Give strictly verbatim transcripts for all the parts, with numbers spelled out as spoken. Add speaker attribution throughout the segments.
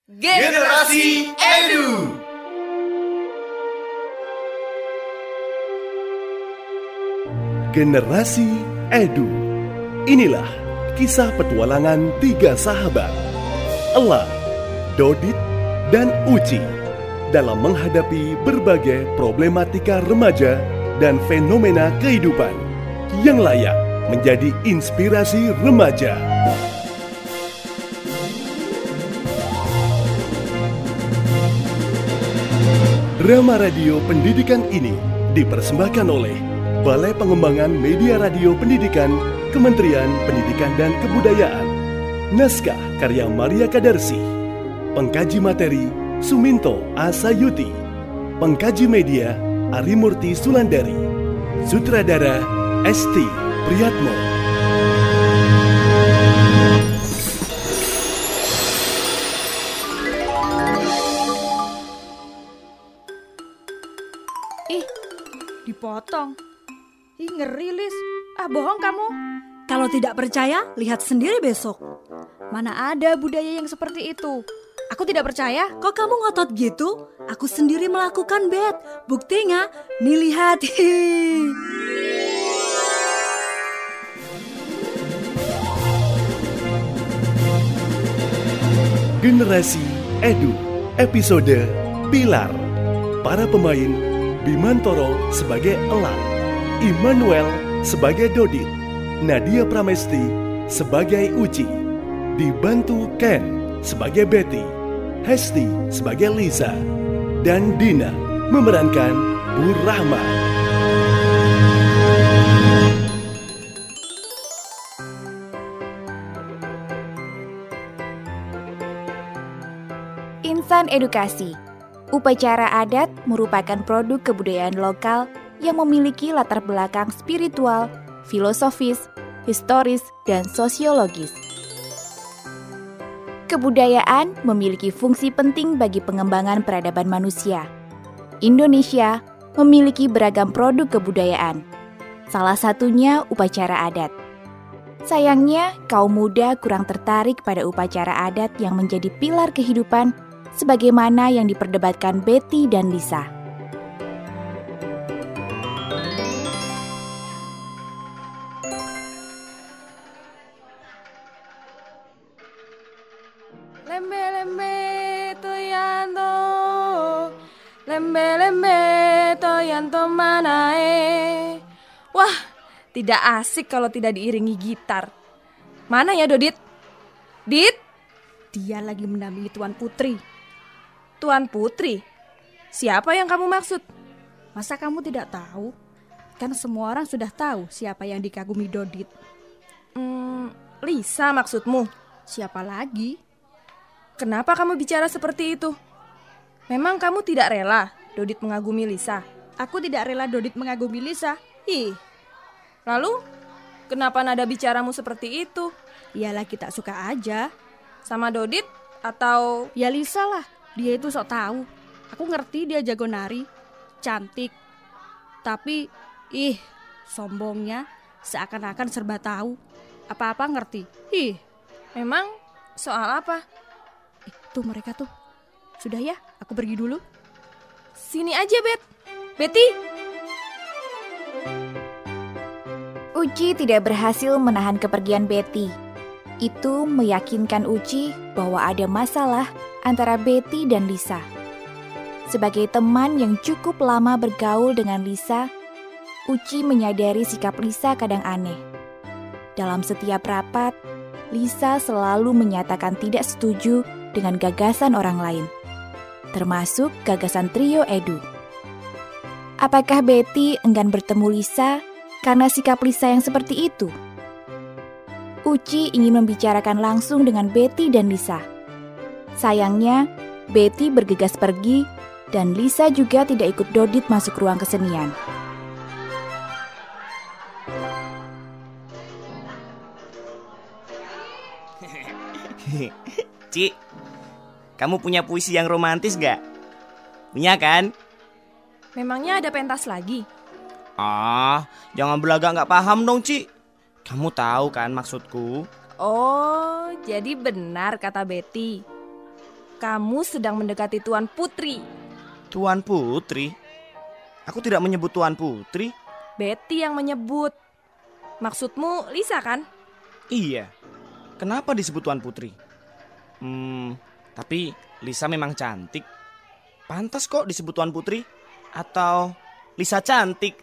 Speaker 1: Generasi Edu.
Speaker 2: Generasi Edu. Inilah kisah petualangan tiga sahabat, Elang, Dodit, dan Uci, dalam menghadapi berbagai problematika remaja dan fenomena kehidupan yang layak menjadi inspirasi remaja. Drama radio pendidikan ini dipersembahkan oleh Balai Pengembangan Media Radio Pendidikan, Kementerian Pendidikan dan Kebudayaan. Naskah karya Maria Kadarsi. Pengkaji materi Suminto Asayuti. Pengkaji media Arimurti Sulandari. Sutradara Esti Priyatmo.
Speaker 3: Ih, dipotong. Ih, ngeri, Lis. Ah, bohong kamu.
Speaker 4: Kalau tidak percaya, lihat sendiri besok.
Speaker 3: Mana ada budaya yang seperti itu. Aku tidak percaya.
Speaker 4: Kok kamu ngotot gitu? Aku sendiri melakukan, Bet. Buktinya, nih lihat.
Speaker 2: Generasi Edu, episode Pilar. Para pemain: Bimantoro sebagai Elang, Immanuel sebagai Dodit, Nadia Pramesti sebagai Uci, dibantu Ken sebagai Betty, Hesti sebagai Lisa, dan Dina memerankan Bu Rahma.
Speaker 5: Insan Edukasi. Upacara adat merupakan produk kebudayaan lokal yang memiliki latar belakang spiritual, filosofis, historis, dan sosiologis. Kebudayaan memiliki fungsi penting bagi pengembangan peradaban manusia. Indonesia memiliki beragam produk kebudayaan, salah satunya upacara adat. Sayangnya, kaum muda kurang tertarik pada upacara adat yang menjadi pilar kehidupan sebagaimana yang diperdebatkan Betty dan Lisa.
Speaker 3: Lembe-lembe toyanto, lembe-lembe toyanto manae. Wah, tidak asik kalau tidak diiringi gitar. Mana ya, Dodit? Dit? Dia lagi mendampingi Tuan Putri. Tuan Putri? Siapa yang kamu maksud? Masa kamu tidak tahu? Kan semua orang sudah tahu siapa yang dikagumi Dodit. Hmm, Lisa maksudmu? Siapa lagi? Kenapa kamu bicara seperti itu? Memang kamu tidak rela Dodit mengagumi Lisa? Aku tidak rela Dodit mengagumi Lisa. Ih. Lalu, kenapa nada bicaramu seperti itu? Iyalah kita suka aja. Sama Dodit atau... Ya Lisa lah. Dia itu sok tahu. Aku ngerti dia jago nari, cantik. Tapi, ih, sombongnya seakan-akan serba tahu. Apa-apa ngerti. Ih, memang soal apa? Eh, tuh mereka tuh. Sudah ya, aku pergi dulu. Sini aja, Bet. Betty.
Speaker 5: Uci tidak berhasil menahan kepergian Betty. Itu meyakinkan Uci bahwa ada masalah antara Betty dan Lisa. Sebagai teman yang cukup lama bergaul dengan Lisa, Uci menyadari sikap Lisa kadang aneh. Dalam setiap rapat, Lisa selalu menyatakan tidak setuju dengan gagasan orang lain, termasuk gagasan trio Edu. Apakah Betty enggan bertemu Lisa karena sikap Lisa yang seperti itu? Uci ingin membicarakan langsung dengan Betty dan Lisa. Sayangnya, Betty bergegas pergi dan Lisa juga tidak ikut Dodit masuk ruang kesenian.
Speaker 6: Ci, kamu punya puisi yang romantis gak? Punya kan?
Speaker 3: Memangnya ada pentas lagi?
Speaker 6: Ah, jangan belagak gak paham dong, Ci. Kamu tahu kan maksudku?
Speaker 3: Oh, jadi benar kata Betty. kamu sedang mendekati Tuan Putri.
Speaker 6: Tuan Putri? Aku tidak menyebut Tuan Putri.
Speaker 3: Betty yang menyebut. Maksudmu Lisa kan?
Speaker 6: Iya. Kenapa disebut Tuan Putri? Hmm, tapi Lisa memang cantik. Pantas kok disebut Tuan Putri. Atau Lisa cantik.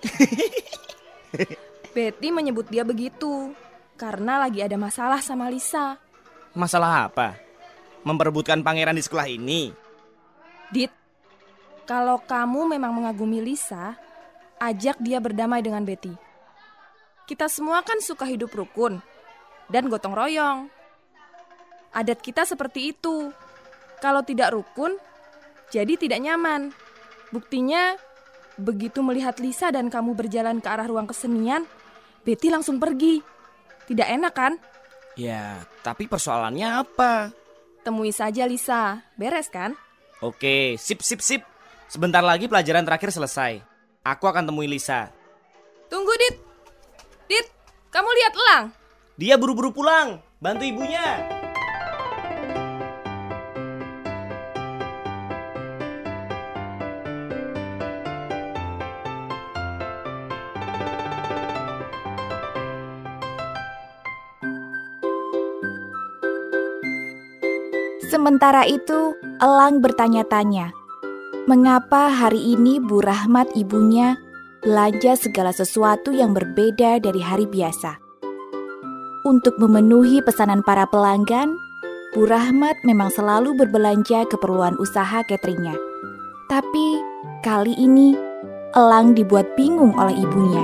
Speaker 3: Betty menyebut dia begitu karena lagi ada masalah sama Lisa.
Speaker 6: Masalah apa? Memperebutkan pangeran di sekolah ini?
Speaker 3: Dit, kalau kamu memang mengagumi Lisa, ajak dia berdamai dengan Betty. Kita semua kan suka hidup rukun dan gotong royong. Adat kita seperti itu. Kalau tidak rukun, jadi tidak nyaman. Buktinya, begitu melihat Lisa dan kamu berjalan ke arah ruang kesenian, Betty langsung pergi. Tidak enak kan?
Speaker 6: Ya, tapi persoalannya apa?
Speaker 3: Temui saja Lisa, beres kan?
Speaker 6: Oke, sip sip sip. Sebentar lagi pelajaran terakhir selesai. Aku akan temui Lisa.
Speaker 3: Tunggu, Dit. Dit, kamu lihat Elang?
Speaker 6: Dia buru-buru pulang, bantu ibunya.
Speaker 5: Sementara itu, Elang bertanya-tanya, mengapa hari ini Bu Rahmat ibunya belanja segala sesuatu yang berbeda dari hari biasa. Untuk memenuhi pesanan para pelanggan, Bu Rahmat memang selalu berbelanja keperluan usaha cateringnya. Tapi kali ini, Elang dibuat bingung oleh ibunya.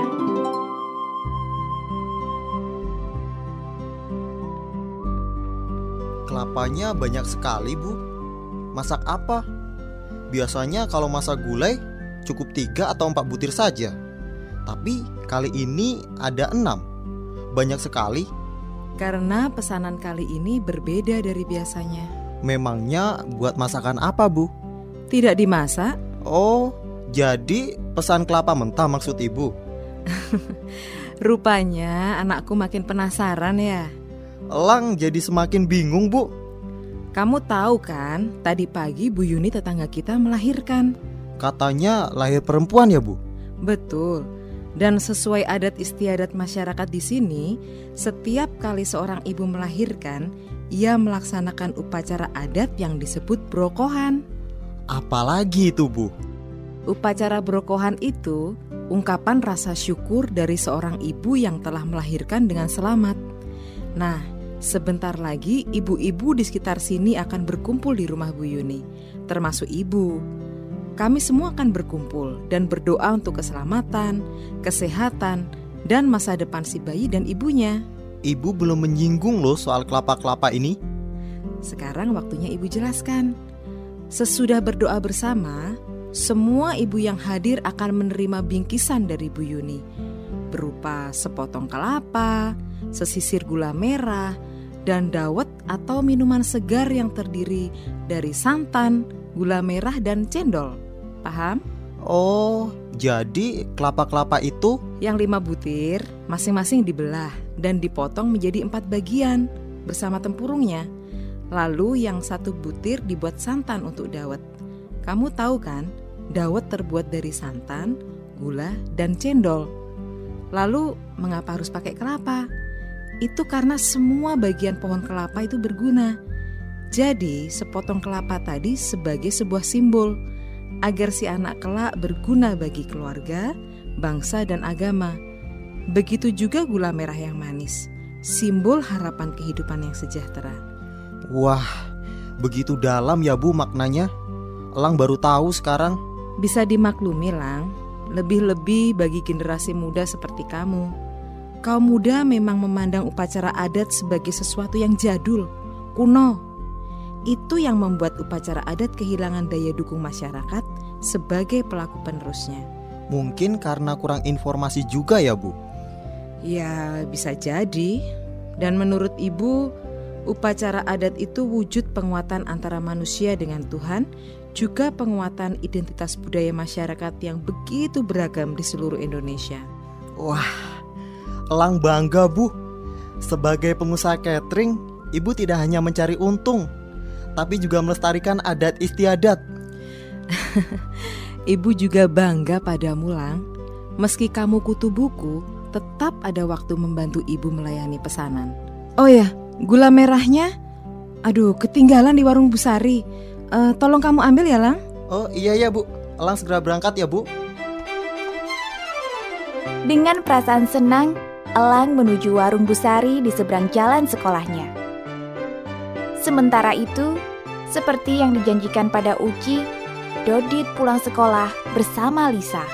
Speaker 1: Kelapanya banyak sekali, Bu. Masak apa? Biasanya kalau masak gulai cukup tiga atau empat butir saja. Tapi kali ini ada enam. Banyak sekali.
Speaker 7: Karena pesanan kali ini berbeda dari biasanya.
Speaker 1: Memangnya buat masakan apa, Bu?
Speaker 7: Tidak dimasak?
Speaker 1: Oh, jadi pesan kelapa mentah maksud Ibu?
Speaker 7: Rupanya anakku makin penasaran ya.
Speaker 1: Elang jadi semakin bingung, Bu.
Speaker 7: Kamu tahu kan, tadi pagi Bu Yuni tetangga kita melahirkan.
Speaker 1: Katanya lahir perempuan ya, Bu?
Speaker 7: Betul. Dan sesuai adat istiadat masyarakat di sini, setiap kali seorang ibu melahirkan, ia melaksanakan upacara adat yang disebut brokohan.
Speaker 1: Apalagi itu, Bu?
Speaker 7: Upacara brokohan itu ungkapan rasa syukur dari seorang ibu yang telah melahirkan dengan selamat. Nah, sebentar lagi ibu-ibu di sekitar sini akan berkumpul di rumah Bu Yuni, termasuk ibu. Kami semua akan berkumpul dan berdoa untuk keselamatan, kesehatan, dan masa depan si bayi dan ibunya.
Speaker 1: Ibu belum menyinggung loh soal kelapa-kelapa ini.
Speaker 7: Sekarang waktunya ibu jelaskan. Sesudah berdoa bersama, semua ibu yang hadir akan menerima bingkisan dari Bu Yuni, berupa sepotong kelapa, sesisir gula merah, dan dawet atau minuman segar yang terdiri dari santan, gula merah, dan cendol. Paham?
Speaker 1: Oh, jadi kelapa-kelapa itu?
Speaker 7: Yang lima butir, masing-masing dibelah dan dipotong menjadi empat bagian bersama tempurungnya. Lalu yang satu butir dibuat santan untuk dawet. Kamu tahu kan, dawet terbuat dari santan, gula, dan cendol. Lalu mengapa harus pakai kelapa? Itu karena semua bagian pohon kelapa itu berguna. Jadi sepotong kelapa tadi sebagai sebuah simbol agar si anak kelak berguna bagi keluarga, bangsa, dan agama. Begitu juga gula merah yang manis, simbol harapan kehidupan yang sejahtera.
Speaker 1: Wah, begitu dalam ya, Bu, maknanya. Elang baru tahu sekarang.
Speaker 7: Bisa dimaklumi, Lang. Lebih-lebih bagi generasi muda seperti kamu. Kaum muda memang memandang upacara adat sebagai sesuatu yang jadul, kuno. Itu yang membuat upacara adat kehilangan daya dukung masyarakat sebagai pelaku penerusnya.
Speaker 1: Mungkin karena kurang informasi juga ya, Bu?
Speaker 7: Ya, bisa jadi. Dan menurut Ibu, upacara adat itu wujud penguatan antara manusia dengan Tuhan, juga penguatan identitas budaya masyarakat yang begitu beragam di seluruh Indonesia.
Speaker 1: Wah, Elang bangga, Bu. Sebagai pengusaha catering, Ibu tidak hanya mencari untung, tapi juga melestarikan adat istiadat.
Speaker 7: Ibu juga bangga padamu, Lang. Meski kamu kutu buku, tetap ada waktu membantu ibu melayani pesanan. Oh ya, gula merahnya, aduh ketinggalan di warung Bu Sari. Uh, tolong kamu ambil ya, Lang.
Speaker 1: Oh iya ya Bu, Elang segera berangkat ya Bu.
Speaker 5: Dengan perasaan senang, Elang menuju warung Bu Sari di seberang jalan sekolahnya. Sementara itu, seperti yang dijanjikan pada Uci, Dodit pulang sekolah bersama Lisa.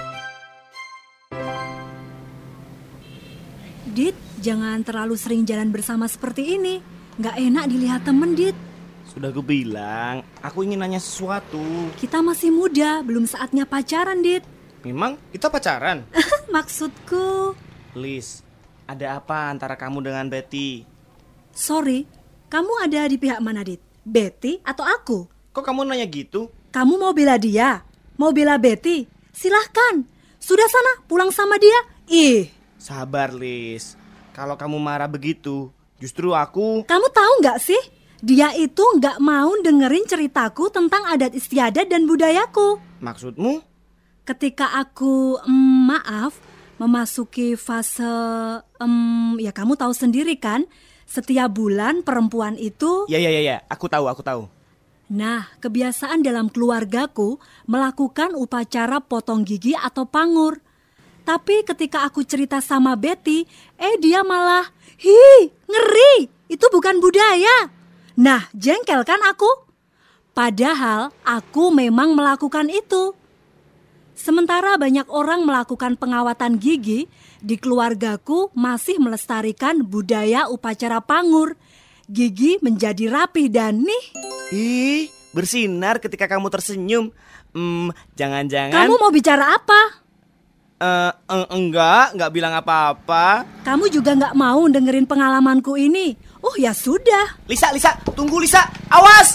Speaker 4: Dit, jangan terlalu sering jalan bersama seperti ini. Nggak enak dilihat temen, Dit.
Speaker 6: Sudah gue bilang, aku ingin nanya sesuatu.
Speaker 4: Kita masih muda, belum saatnya pacaran, Dit.
Speaker 6: Memang kita pacaran?
Speaker 4: Maksudku...
Speaker 6: Lis, ada apa antara kamu dengan Betty?
Speaker 4: Sorry, kamu ada di pihak mana, Dit? Betty atau aku?
Speaker 6: Kok kamu nanya gitu?
Speaker 4: Kamu mau bela dia? Mau bela Betty? Silahkan. Sudah sana, pulang sama dia. Ih.
Speaker 6: Sabar, Lis. Kalau kamu marah begitu, justru aku...
Speaker 4: Kamu tahu nggak sih? Dia itu nggak mau dengerin ceritaku tentang adat istiadat dan budayaku.
Speaker 6: Maksudmu?
Speaker 4: Ketika aku, mm, maaf, memasuki fase... Mm, ya kamu tahu sendiri kan? Setiap bulan perempuan itu...
Speaker 6: Ya, ya, ya, ya. Aku tahu, aku tahu.
Speaker 4: Nah, kebiasaan dalam keluargaku melakukan upacara potong gigi atau pangur. Tapi ketika aku cerita sama Betty, eh dia malah, "Hi, ngeri, itu bukan budaya." Nah, jengkel kan aku? Padahal aku memang melakukan itu. Sementara banyak orang melakukan pengawatan gigi, di keluargaku masih melestarikan budaya upacara pangur. Gigi menjadi rapi dan nih.
Speaker 6: Ih, bersinar ketika kamu tersenyum. Hmm, jangan-jangan...
Speaker 4: Kamu mau bicara apa?
Speaker 6: Uh, uh, enggak, enggak bilang apa-apa.
Speaker 4: Kamu juga enggak mau dengerin pengalamanku ini. Oh ya sudah.
Speaker 6: Lisa, Lisa, tunggu Lisa. Awas!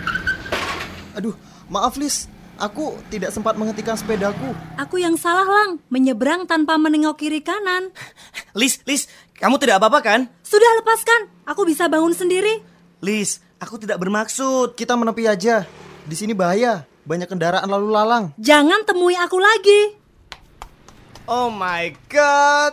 Speaker 1: Aduh, maaf Lis. Aku tidak sempat menghentikan sepedaku.
Speaker 4: Aku yang salah, Lang. Menyeberang tanpa menengok kiri kanan.
Speaker 6: Lis, Lis, kamu tidak apa-apa kan?
Speaker 4: Sudah, lepaskan. Aku bisa bangun sendiri.
Speaker 6: Lis, aku tidak bermaksud.
Speaker 1: Kita menepi aja. Di sini bahaya. Banyak kendaraan lalu lalang.
Speaker 4: Jangan temui aku lagi.
Speaker 6: Oh my God.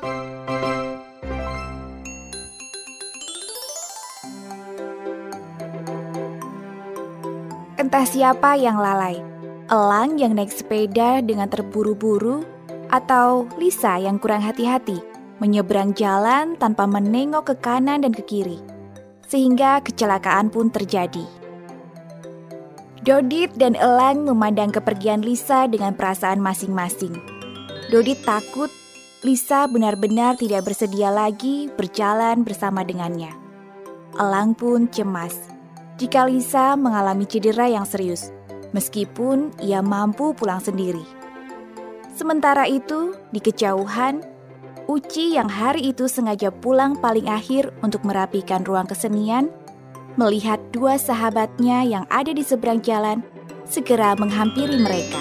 Speaker 5: Entah siapa yang lalai. Elang yang naik sepeda dengan terburu-buru, atau Lisa yang kurang hati-hati menyeberang jalan tanpa menengok ke kanan dan ke kiri, sehingga kecelakaan pun terjadi. Dodit dan Elang memandang kepergian Lisa dengan perasaan masing-masing. Dodit takut Lisa benar-benar tidak bersedia lagi berjalan bersama dengannya. Elang pun cemas jika Lisa mengalami cedera yang serius, meskipun ia mampu pulang sendiri. Sementara itu, di kejauhan, Uci yang hari itu sengaja pulang paling akhir untuk merapikan ruang kesenian, melihat dua sahabatnya yang ada di seberang jalan segera menghampiri mereka.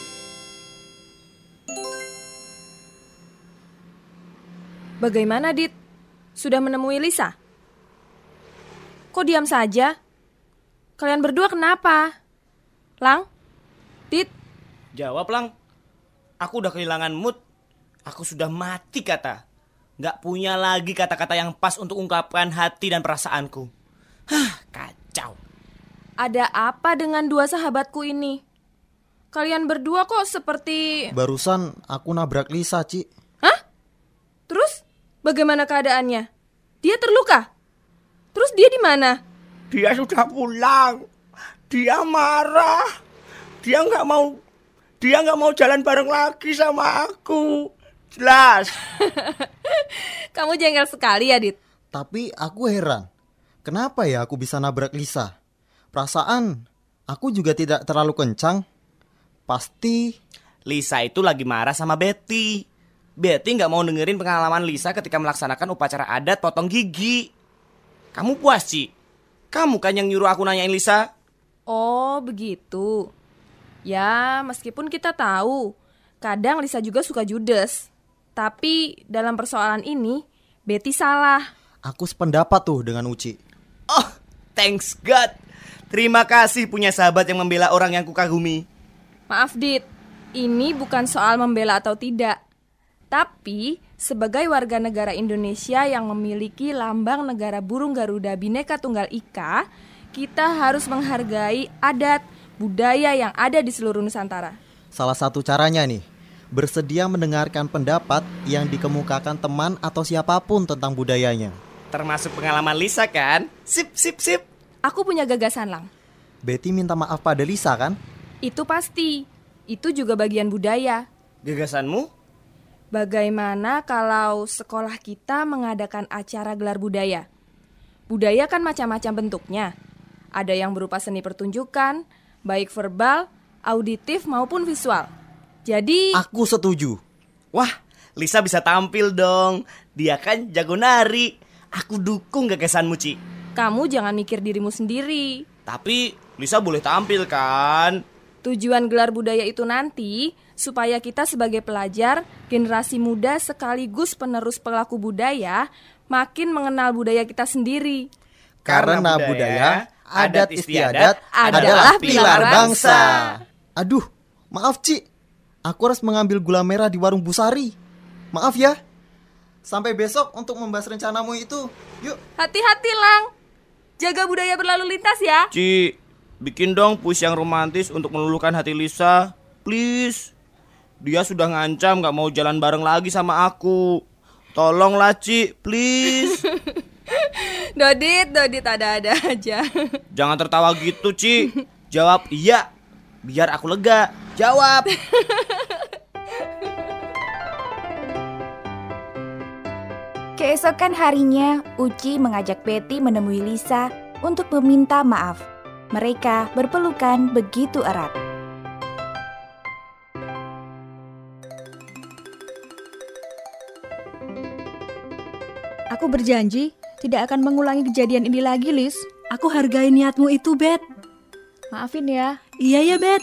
Speaker 3: Bagaimana, Dit? Sudah menemui Lisa? Kok diam saja? Kalian berdua kenapa? Lang? Dit?
Speaker 6: Jawab, Lang. Aku udah kehilangan mood. Aku sudah mati kata. Gak punya lagi kata-kata yang pas untuk ungkapkan hati dan perasaanku. Hah, kacau.
Speaker 3: Ada apa dengan dua sahabatku ini? Kalian berdua kok seperti...
Speaker 1: Barusan aku nabrak Lisa, Ci.
Speaker 3: Hah? Terus bagaimana keadaannya? Dia terluka? Terus dia di mana?
Speaker 8: Dia sudah pulang. Dia marah. Dia nggak mau. Dia nggak mau jalan bareng lagi sama aku. Jelas.
Speaker 3: Kamu jengkel sekali ya, Dit.
Speaker 1: Tapi aku heran. Kenapa ya aku bisa nabrak Lisa? Perasaan aku juga tidak terlalu kencang. Pasti
Speaker 6: Lisa itu lagi marah sama Betty. Betty nggak mau dengerin pengalaman Lisa ketika melaksanakan upacara adat potong gigi. Kamu puas, Ci? Kamu kan yang nyuruh aku nanyain Lisa.
Speaker 3: Oh, begitu. Ya, meskipun kita tahu kadang Lisa juga suka judes. Tapi dalam persoalan ini Betty salah.
Speaker 1: aku sependapat tuh dengan Uci.
Speaker 6: Oh, thanks God. Terima kasih punya sahabat yang membela orang yang kukagumi.
Speaker 3: Maaf Dit, ini bukan soal membela atau tidak. Tapi sebagai warga negara Indonesia yang memiliki lambang negara burung Garuda Bhinneka Tunggal Ika, kita harus menghargai adat, budaya yang ada di seluruh Nusantara.
Speaker 1: Salah satu caranya nih, bersedia mendengarkan pendapat yang dikemukakan teman atau siapapun tentang budayanya.
Speaker 6: Termasuk pengalaman Lisa kan? Sip, sip, sip.
Speaker 3: Aku punya gagasan, Lang.
Speaker 1: Betty minta maaf pada Lisa kan?
Speaker 3: Itu pasti. Itu juga bagian budaya.
Speaker 6: Gagasanmu?
Speaker 3: Bagaimana kalau sekolah kita mengadakan acara gelar budaya? Budaya kan macam-macam bentuknya. Ada yang berupa seni pertunjukan, baik verbal, auditif maupun visual. Jadi...
Speaker 1: Aku setuju.
Speaker 6: Wah, Lisa bisa tampil dong. Dia kan jago nari. Aku dukung gagasanmu, Ci.
Speaker 3: Kamu jangan mikir dirimu sendiri.
Speaker 6: Tapi Lisa boleh tampil kan?
Speaker 3: Tujuan gelar budaya itu nanti supaya kita sebagai pelajar, generasi muda sekaligus penerus pelaku budaya makin mengenal budaya kita sendiri.
Speaker 1: Karena, Karena budaya, adat istiadat adalah pilar bangsa. Aduh, maaf Ci. Aku harus mengambil gula merah di warung Bu Sari. Maaf ya. Sampai besok untuk membahas rencanamu itu. Yuk.
Speaker 3: Hati-hati, Lang. Jaga budaya berlalu lintas ya.
Speaker 6: Ci, bikin dong puisi yang romantis untuk meluluhkan hati Lisa. Please. Dia sudah ngancam gak mau jalan bareng lagi sama aku. Tolonglah Ci, please.
Speaker 3: Dodit, Dodit ada-ada aja.
Speaker 6: Jangan tertawa gitu Ci. Jawab iya, biar aku lega. Jawab.
Speaker 5: Keesokan harinya, Uci mengajak Betty menemui Lisa untuk meminta maaf. Mereka berpelukan begitu erat.
Speaker 9: Aku berjanji tidak akan mengulangi kejadian ini lagi, Lis.
Speaker 4: Aku hargai niatmu itu, Bet.
Speaker 9: Maafin ya.
Speaker 4: Iya ya, Bet.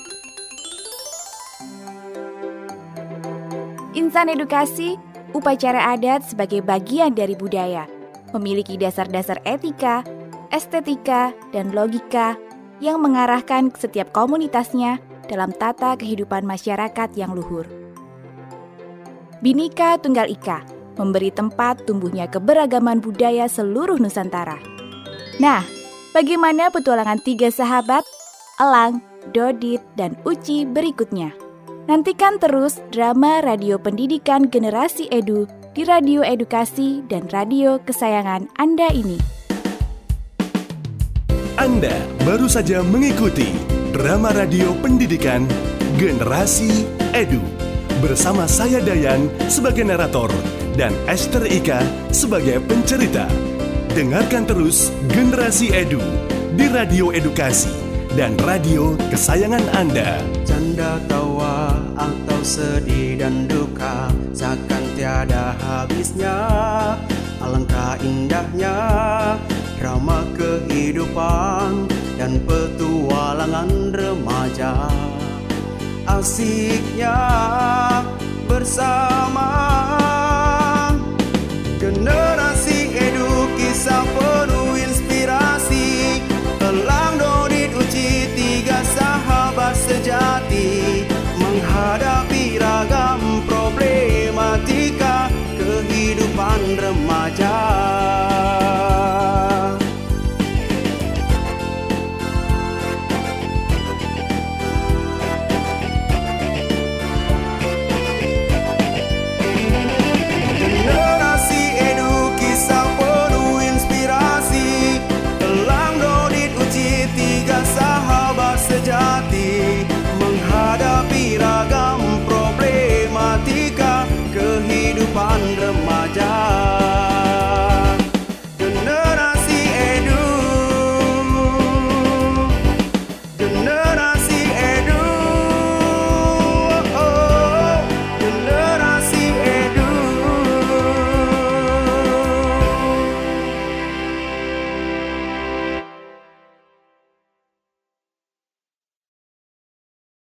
Speaker 5: Insan edukasi, upacara adat sebagai bagian dari budaya, memiliki dasar-dasar etika, estetika, dan logika yang mengarahkan setiap komunitasnya dalam tata kehidupan masyarakat yang luhur. Bhinneka Tunggal Ika memberi tempat tumbuhnya keberagaman budaya seluruh Nusantara. Nah, bagaimana petualangan tiga sahabat, Elang, Dodit, dan Uci berikutnya? Nantikan terus drama radio pendidikan generasi Edu di Radio Edukasi dan radio kesayangan Anda ini.
Speaker 2: Anda baru saja mengikuti drama radio pendidikan Generasi Edu bersama saya Dayan sebagai narator dan Esther Ika sebagai pencerita. Dengarkan terus Generasi Edu di Radio Edukasi dan radio kesayangan Anda.
Speaker 10: Canda tawa atau sedih dan duka seakan tiada habisnya. Alangkah indahnya drama kehidupan dan petualangan remaja. Asiknya bersama